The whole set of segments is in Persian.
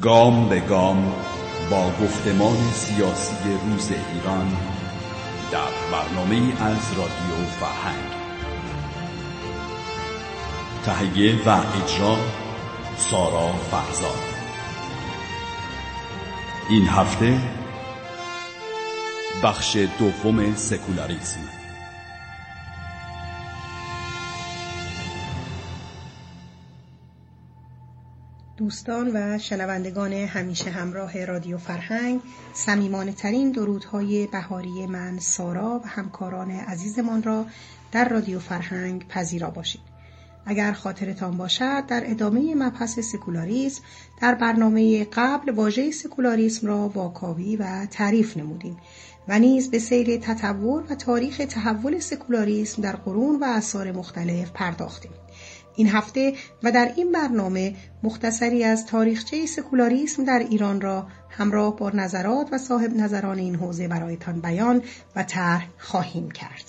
گام به گام با گفتمان سیاسی روز ایران در برنامه از رادیو فرهنگ. تهیه و اجرا سارا فرزاد. این هفته بخش دوم سکولاریسم. دوستان و شنوندگان همیشه همراه رادیو فرهنگ، صمیمانه‌ترین درودهای بهاری من سارا و همکاران عزیزمان را در رادیو فرهنگ پذیرا باشید. اگر خاطرتان باشد در ادامه مبحث سکولاریسم در برنامه قبل واژه سکولاریسم را واکاوی و تعریف نمودیم و نیز به سیر تطور و تاریخ تحول سکولاریسم در قرون و اعصار مختلف پرداختیم. این هفته و در این برنامه مختصری از تاریخچه سکولاریسم در ایران را همراه با نظرات و صاحب نظران این حوزه برایتان بیان و طرح خواهیم کرد.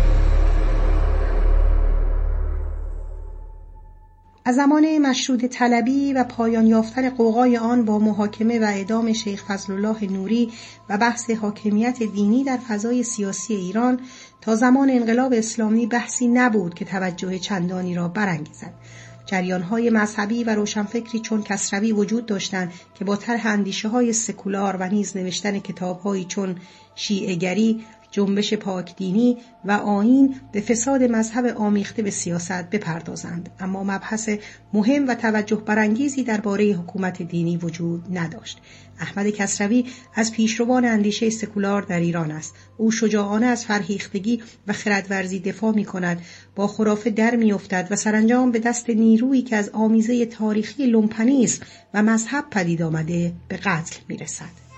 از زمان مشروطه طلبی و پایان یافتن غوغای آن با محاکمه و اعدام شیخ فضلالله نوری و بحث حاکمیت دینی در فضای سیاسی ایران تا زمان انقلاب اسلامی بحثی نبود که توجه چندانی را برانگیزد. جریان‌های مذهبی و روشنفکری چون کسروی وجود داشتند که با طرح اندیشه‌های سکولار و نیز نوشتن کتاب‌هایی چون شیعه‌گری، جنبش پاک دینی و آیین به فساد مذهب آمیخته به سیاست بپردازند، اما مبحث مهم و توجه برانگیزی درباره حکومت دینی وجود نداشت. احمد کسروی از پیشروان اندیشه سکولار در ایران است. او شجاعانه از فرهیختگی و خردورزی دفاع می‌کند، با خرافه در می‌افتد و سرانجام به دست نیرویی که از آمیزه تاریخی لومپنیسم و مذهب پدید آمده به قتل می‌رسد.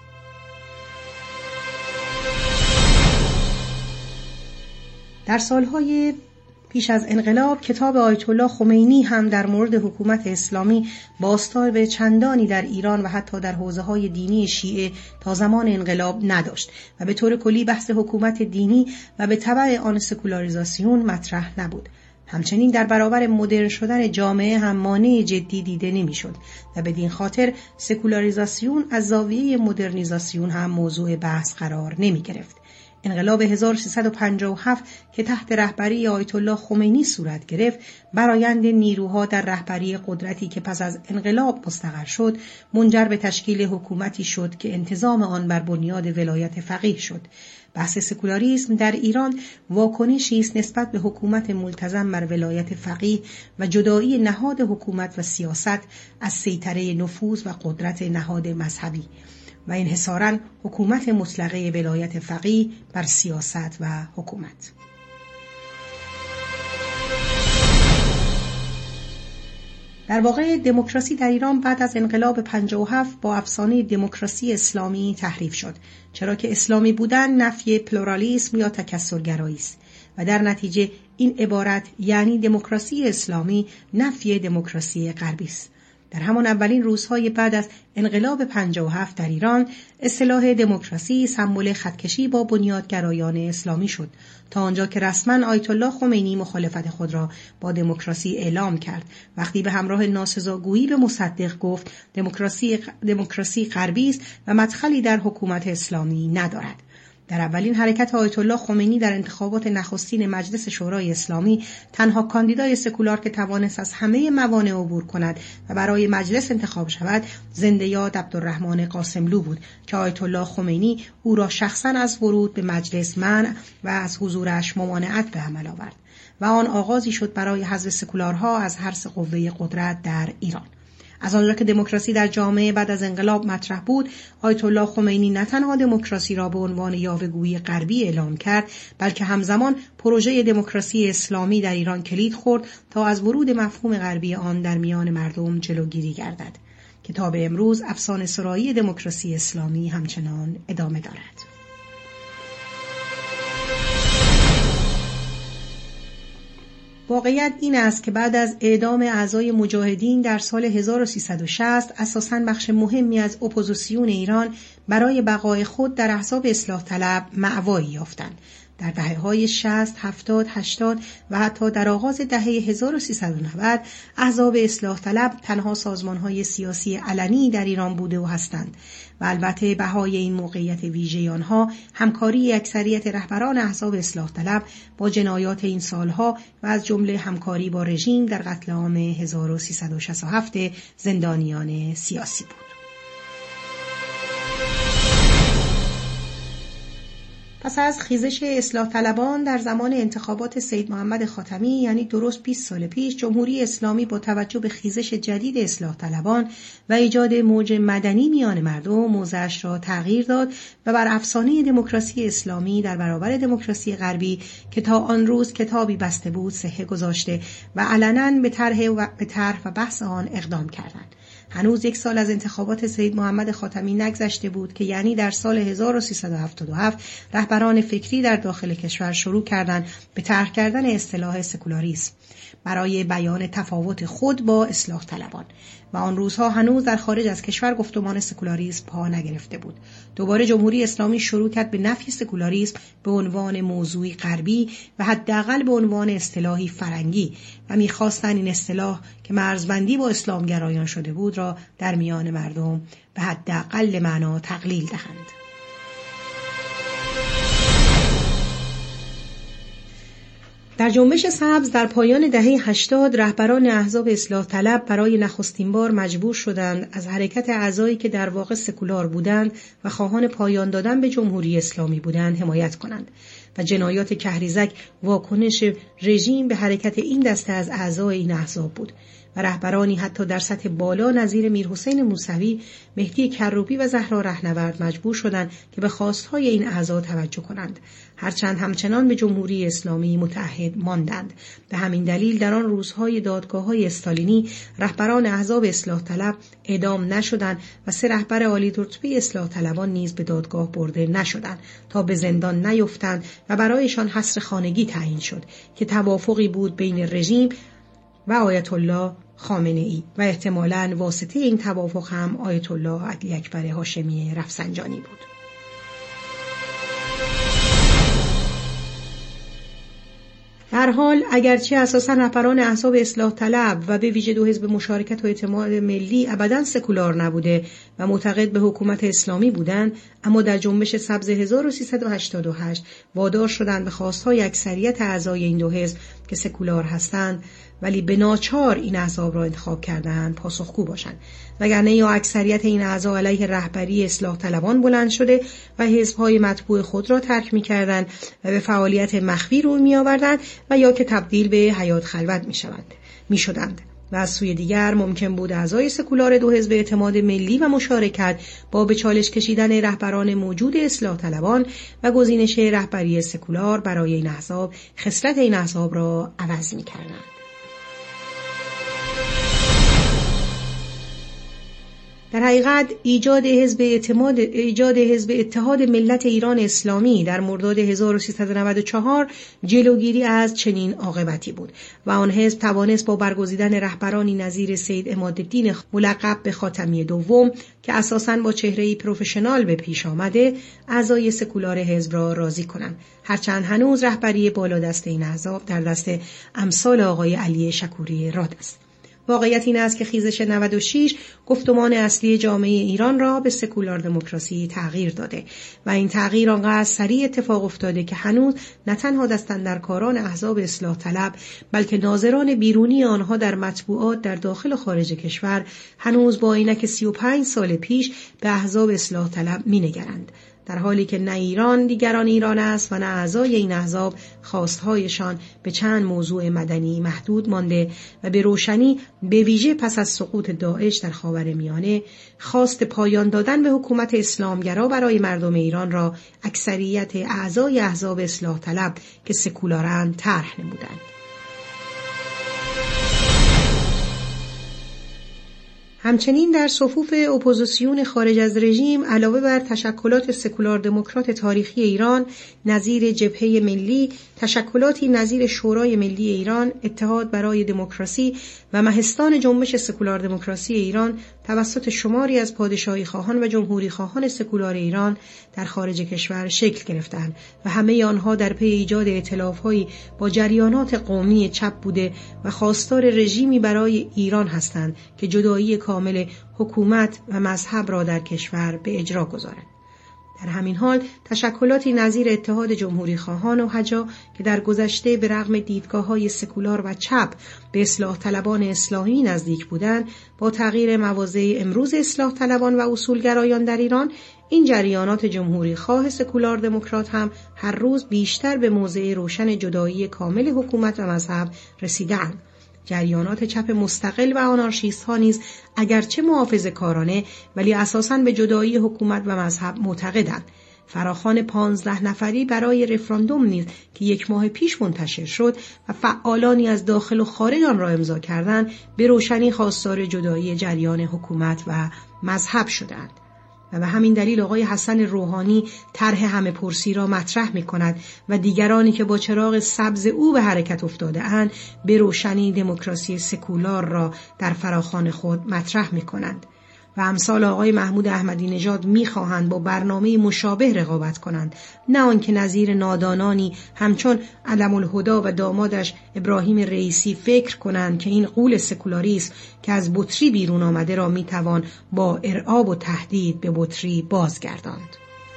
در سالهای پیش از انقلاب کتاب آیت الله خمینی هم در مورد حکومت اسلامی بازتاب چندانی در ایران و حتی در حوزه‌های دینی شیعه تا زمان انقلاب نداشت و به طور کلی بحث حکومت دینی و به تبع آن سکولاریزاسیون مطرح نبود. همچنین در برابر مدرن شدن جامعه هم مانع جدی دیده نمی‌شد و بدین خاطر سکولاریزاسیون از زاویه مدرنیزاسیون هم موضوع بحث قرار نمی‌گرفت. انقلاب 1357 که تحت رهبری آیت الله خمینی صورت گرفت، برآیند نیروها در رهبری قدرتی که پس از انقلاب مستقر شد، منجر به تشکیل حکومتی شد که انتظام آن بر بنیاد ولایت فقیه شد. بحث سکولاریسم در ایران واکنشی است نسبت به حکومت ملتزم بر ولایت فقیه و جدایی نهاد حکومت و سیاست از سیطره نفوذ و قدرت نهاد مذهبی و انحصاراً حکومت مطلقه ولایت فقیه بر سیاست و حکومت. در واقع دموکراسی در ایران بعد از انقلاب 57 با افسانه دموکراسی اسلامی تحریف شد، چرا که اسلامی بودن نفی پلورالیسم یا تکثرگرایی است و در نتیجه این عبارت یعنی دموکراسی اسلامی نفی دموکراسی غربی است. در همان اولین روزهای بعد از انقلاب 57 در ایران اصطلاح دموکراسی سمبل خطکشی با بنیادگرایان اسلامی شد، تا آنجا که رسما آیت الله خمینی مخالفت خود را با دموکراسی اعلام کرد وقتی به همراه ناسزاگویی به مصدق گفت دموکراسی غربی است و مدخلی در حکومت اسلامی ندارد. در اولین حرکت آیت الله خمینی در انتخابات نخستین مجلس شورای اسلامی، تنها کاندیدای سکولار که توانست از همه موانع عبور کند و برای مجلس انتخاب شود، زنده یاد عبدالرحمن قاسملو بود که آیت الله خمینی او را شخصاً از ورود به مجلس منع و از حضورش ممانعت به عمل آورد و آن آغازی شد برای حذف سکولارها از حرص قوه قدرت در ایران. از آنجا که دموکراسی در جامعه بعد از انقلاب مطرح بود، آیت الله خمینی نه تنها دموکراسی را به عنوان یاوه‌گویی غربی اعلام کرد، بلکه همزمان پروژه دموکراسی اسلامی در ایران کلید خورد تا از ورود مفهوم غربی آن در میان مردم جلوگیری گردد. کتاب امروز افسانه سرایی دموکراسی اسلامی همچنان ادامه دارد. واقعیت این است که بعد از اعدام اعضای مجاهدین در سال 1360 اساساً بخش مهمی از اپوزیسیون ایران برای بقای خود در احزاب اصلاح طلب مأوایی یافتند. در دهه‌های 60، 70، 80 و حتی در آغاز دهه 1390 احزاب اصلاح طلب تنها سازمان‌های سیاسی علنی در ایران بوده و هستند و البته بهای این موقعیت ویژه آنها همکاری اکثریت رهبران احزاب اصلاح طلب با جنایات این سالها و از جمله همکاری با رژیم در قتل عام 1367 زندانیان سیاسی بود. پس از خیزش اصلاح طلبان در زمان انتخابات سید محمد خاتمی، یعنی درست 20 سال پیش، جمهوری اسلامی با توجه به خیزش جدید اصلاح طلبان و ایجاد موج مدنی میان مردم موضعش را تغییر داد و بر افسانه دموکراسی اسلامی در برابر دموکراسی غربی که تا آن روز کتابی بسته بود صحه گذاشته و علناً به طرح و بحث آن اقدام کردند. هنوز 1 سال از انتخابات سید محمد خاتمی نگذشته بود که یعنی در سال 1377 رهبران فکری در داخل کشور شروع کردند به طرح کردن اصطلاح سکولاریسم برای بیان تفاوت خود با اصلاح طلبان و آن روزها هنوز در خارج از کشور گفتمان سکولاریسم پا نگرفته بود. دوباره جمهوری اسلامی شروع کرد به نفی سکولاریسم به عنوان موضوعی غربی و حداقل به عنوان اصطلاحی فرنگی و می‌خواستند این اصطلاح که مرزبندی با اسلامگرایان شده بود را در میان مردم به حداقل معنا تقلیل دهند. در جنبش سبز در پایان دهه 80 رهبران احزاب اصلاح طلب برای نخستین بار مجبور شدند از حرکت اعضایی که در واقع سکولار بودند و خواهان پایان دادن به جمهوری اسلامی بودند حمایت کنند و جنایات کهریزک واکنش رژیم به حرکت این دسته از اعضای این احزاب بود و رهبرانی حتی در سطح بالا نظیر میرحسین موسوی، مهدی کروبی و زهرا رهنورد مجبور شدند که به خواستهای این اعضا توجه کنند، هرچند همچنان به جمهوری اسلامی متعهد ماندند. به همین دلیل در آن روزهای دادگاه‌های استالینی رهبران احزاب اصلاح طلب اعدام نشدند و 3 رهبر عالی رتبه اصلاح طلبان نیز به دادگاه برده نشدند تا به زندان نیفتند و برایشان حصر خانگی تعیین شد که توافقی بود بین رژیم و آیت الله خامنه‌ای و احتمالاً واسطه این توافق هم آیت الله علی اکبر هاشمی رفسنجانی بود. در حال اگرچه اساساً رهبران احزاب اصلاح طلب و به ویژه 2 حزب مشارکت و اعتماد ملی ابداً سکولار نبوده و معتقد به حکومت اسلامی بودند، اما در جنبش سبز 1388 وادار شدند به خواستهای اکثریت اعضای این 2 حزب که سکولار هستند ولی به ناچار این احزاب را انتخاب کردند پاسخگو باشند، وگرنه یا اکثریت این اعضا علیه رهبری اصلاح طلبان بلند شده و حزب‌های مطبوع خود را ترک می‌کردند و به فعالیت مخفی روی می‌آوردند و یا که تبدیل به حیات خلوت می‌شدند. و از سوی دیگر ممکن بود اعضای سکولار 2 حزب اعتماد ملی و مشارکت با به چالش کشیدن رهبران موجود اصلاح طلبان و گزینش رهبری سکولار برای این احزاب خصلت این احزاب را عوض می‌کردند. در حقیقت ایجاد حزب اتحاد ملت ایران اسلامی در مرداد 1394 جلوگیری از چنین عاقبتی بود و آن حزب توانست با برگزیدن رهبرانی نظیر سید عمادالدین ملقب به خاتمی دوم که اساساً با چهره‌ای پروفشنال به پیش آمده اعضای سکولار حزب را راضی کنند، هرچند هنوز رهبری بالادست این احزاب در دست امثال آقای علی شکوری راد است. واقعیت این است که خیزش 96 گفتمان اصلی جامعه ایران را به سکولار دموکراسی تغییر داده و این تغییر آنقدر سریع اتفاق افتاده که هنوز نه تنها دستاندرکاران احزاب اصلاح طلب بلکه ناظران بیرونی آنها در مطبوعات در داخل و خارج کشور هنوز با عینک 35 سال پیش به احزاب اصلاح طلب می‌نگرند، در حالی که نه ایران دیگران ایران است و نه اعضای این احزاب خواستهایشان به چند موضوع مدنی محدود مانده و به روشنی به ویژه پس از سقوط داعش در خاورمیانه خواست پایان دادن به حکومت اسلامگرا برای مردم ایران را اکثریت اعضای احزاب اصلاح طلب که سکولارند طرح نمودند. همچنین در صفوف اپوزیسیون خارج از رژیم علاوه بر تشکلات سکولار دموکرات تاریخی ایران نظیر جبهه ملی، تشکلاتی نظیر شورای ملی ایران، اتحاد برای دموکراسی و مهستان جنبش سکولار دموکراسی ایران توسط شماری از پادشاهی خواهان و جمهوری خواهان سکولار ایران در خارج کشور شکل گرفتند و همه آنها در پی ایجاد ائتلاف‌هایی با جریانات قومی چپ بوده و خواستار رژیمی برای ایران هستند که جدایی کامل حکومت و مذهب را در کشور به اجرا گذارند. در همین حال تشکلاتی نظیر اتحاد جمهوری خواهان و حجا که در گذشته به رغم دیدگاه‌های سکولار و چپ به اصلاح طلبان اصلاحی نزدیک بودند، با تغییر مواضع امروز اصلاح طلبان و اصولگرایان در ایران، این جریانات جمهوری خواه سکولار دموکرات هم هر روز بیشتر به موضع روشن جدایی کامل حکومت و مذهب رسیدند. جریانات چپ مستقل و آنارشیست ها نیز اگرچه محافظه‌کارانه ولی اساساً به جدایی حکومت و مذهب معتقدند. فراخوان 15 نفری برای رفراندوم نیز که 1 ماه پیش منتشر شد و فعالانی از داخل و خارج آن را امضا کردند، به روشنی خواستار جدایی جریان حکومت و مذهب شدند. و به همین دلیل آقای حسن روحانی طرح همه پرسی را مطرح می کند و دیگرانی که با چراغ سبز او به حرکت افتاده اند به روشنی دموکراسی سکولار را در فراخوان خود مطرح می کنند. و امثال آقای محمود احمدی نژاد می‌خواهند با برنامه مشابه رقابت کنند، نه آنکه نظیر نادانانی همچون علم الهدی و دامادش ابراهیم رئیسی فکر کنند که این غول سکولاریسم که از بطری بیرون آمده را میتوان با ارعاب و تهدید به بطری بازگرداند.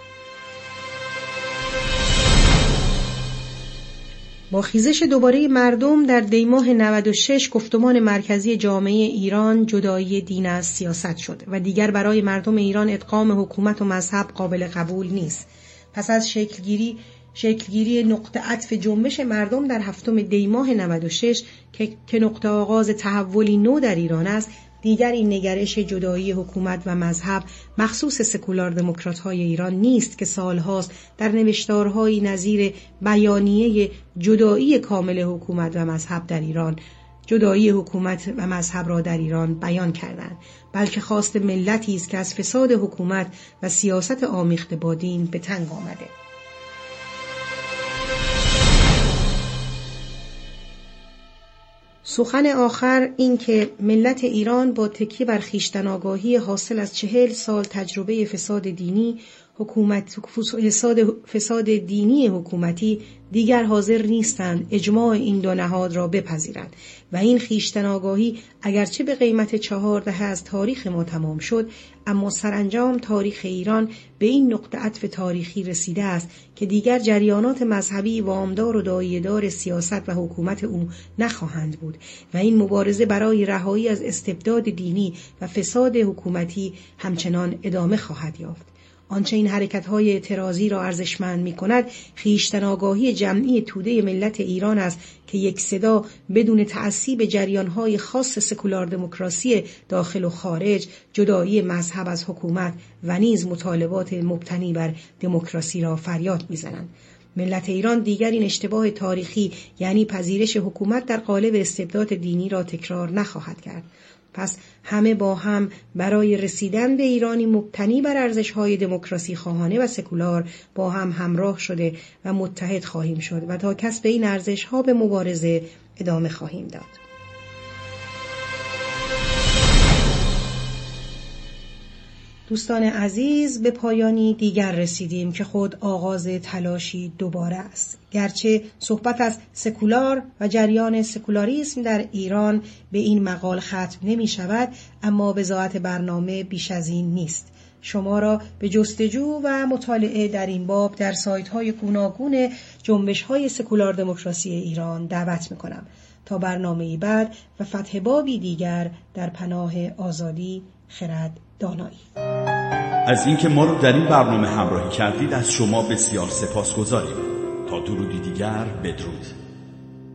با خیزش دوباره مردم در دیماه 96 گفتمان مرکزی جامعه ایران جدایی دین از سیاست شد و دیگر برای مردم ایران ادغام حکومت و مذهب قابل قبول نیست. پس از شکلگیری نقطه عطف جنبش مردم در 7 دیماه 96 که نقطه آغاز تحولی نو در ایران است، دیگر این نگرش جدایی حکومت و مذهب مخصوص سکولار دموکرات‌های ایران نیست که سالهاست در نوشتارهای نظیر بیانیه جدایی کامل حکومت و مذهب در ایران جدایی حکومت و مذهب را در ایران بیان کردند، بلکه خواست ملتی است که از فساد حکومت و سیاست آمیخته با دین به تنگ آمده. سخن آخر این که ملت ایران با تکیه بر خویشتن آگاهی حاصل از 40 سال تجربه فساد دینی حکومتی دیگر حاضر نیستند اجماع این دو نهاد را بپذیرند و این خویشتن آگاهی اگرچه به قیمت 4 دهه از تاریخ ما تمام شد، اما سرانجام تاریخ ایران به این نقطه عطف تاریخی رسیده است که دیگر جریانات مذهبی وامدار و داعیه‌دار سیاست و حکومت او نخواهند بود و این مبارزه برای رهایی از استبداد دینی و فساد حکومتی همچنان ادامه خواهد یافت. آنچه این حرکت‌های اعتراضی را ارزشمند می‌کند خویشتن آگاهی جمعی توده ملت ایران است که یک صدا بدون تعصیب به جریان‌های خاص سکولار دموکراسی داخل و خارج، جدایی مذهب از حکومت و نیز مطالبات مبتنی بر دموکراسی را فریاد می‌زنند. ملت ایران دیگر این اشتباه تاریخی یعنی پذیرش حکومت در قالب استبداد دینی را تکرار نخواهد کرد. پس همه با هم برای رسیدن به ایرانی مبتنی بر ارزش‌های دموکراسی خواهانه و سکولار با هم همراه شده و متحد خواهیم شد و تا کسب این ارزش‌ها به مبارزه ادامه خواهیم داد. دوستان عزیز، به پایانی دیگر رسیدیم که خود آغاز تلاشی دوباره است. گرچه صحبت از سکولار و جریان سکولاریسم در ایران به این مقال ختم نمی شود، اما بضاعت برنامه بیش از این نیست. شما را به جستجو و مطالعه در این باب در سایت‌های گوناگون جنبش‌های سکولار دموکراسی ایران دعوت می‌کنم تا برنامه‌ای بعد و فتح بابی دیگر در پناه آزادی، خرد، دانایی. از اینکه ما رو در این برنامه همراهی کردید از شما بسیار سپاسگزاریم. تا درودی دیگر، بدرود.